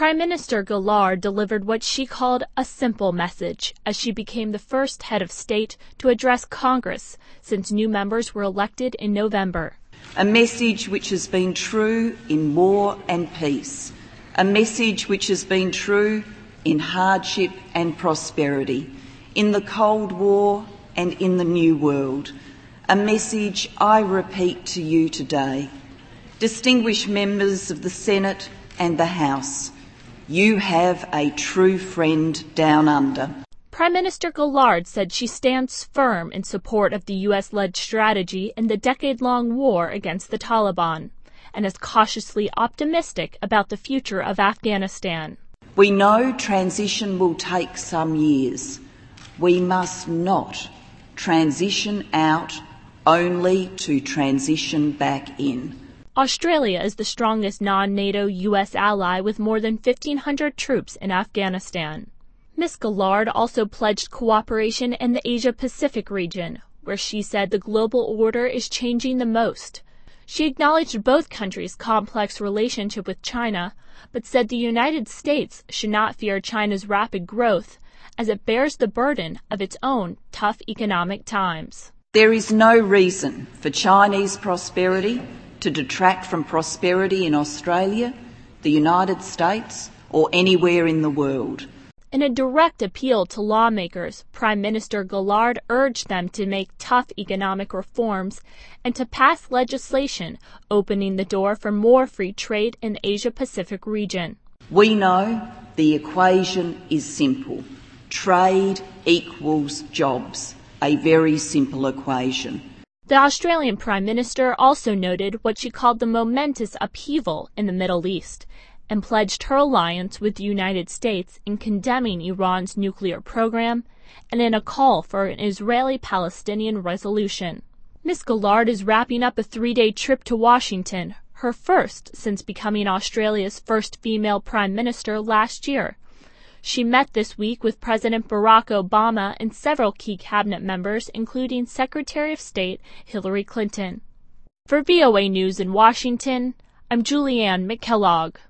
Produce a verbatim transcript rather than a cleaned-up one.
Prime Minister Gillard delivered what she called a simple message as she became the first head of state to address Congress since new members were elected in November. A message which has been true in war and peace, a message which has been true in hardship and prosperity, in the Cold War and in the New World. A message I repeat to you today. Distinguished members of the Senate and the House, you have a true friend down under. Prime Minister Gillard said she stands firm in support of the U S-led strategy in the decade-long war against the Taliban and is cautiously optimistic about the future of Afghanistan. We know transition will take some years. We must not transition out only to transition back in. Australia is the strongest non-NATO U S ally with more than fifteen hundred troops in Afghanistan. Miz Gillard also pledged cooperation in the Asia-Pacific region, where she said the global order is changing the most. She acknowledged both countries' complex relationship with China, but said the United States should not fear China's rapid growth, as it bears the burden of its own tough economic times. There is no reason for Chinese prosperity to detract from prosperity in Australia, the United States, or anywhere in the world. In a direct appeal to lawmakers, Prime Minister Gillard urged them to make tough economic reforms and to pass legislation opening the door for more free trade in the Asia-Pacific region. We know the equation is simple. Trade equals jobs. A very simple equation. The Australian Prime Minister also noted what she called the momentous upheaval in the Middle East and pledged her alliance with the United States in condemning Iran's nuclear program and in a call for an Israeli-Palestinian resolution. Miz Gillard is wrapping up a three-day trip to Washington, her first since becoming Australia's first female Prime Minister last year. She met this week with President Barack Obama and several key cabinet members, including Secretary of State Hillary Clinton. For V O A News in Washington, I'm Julianne McKellogg.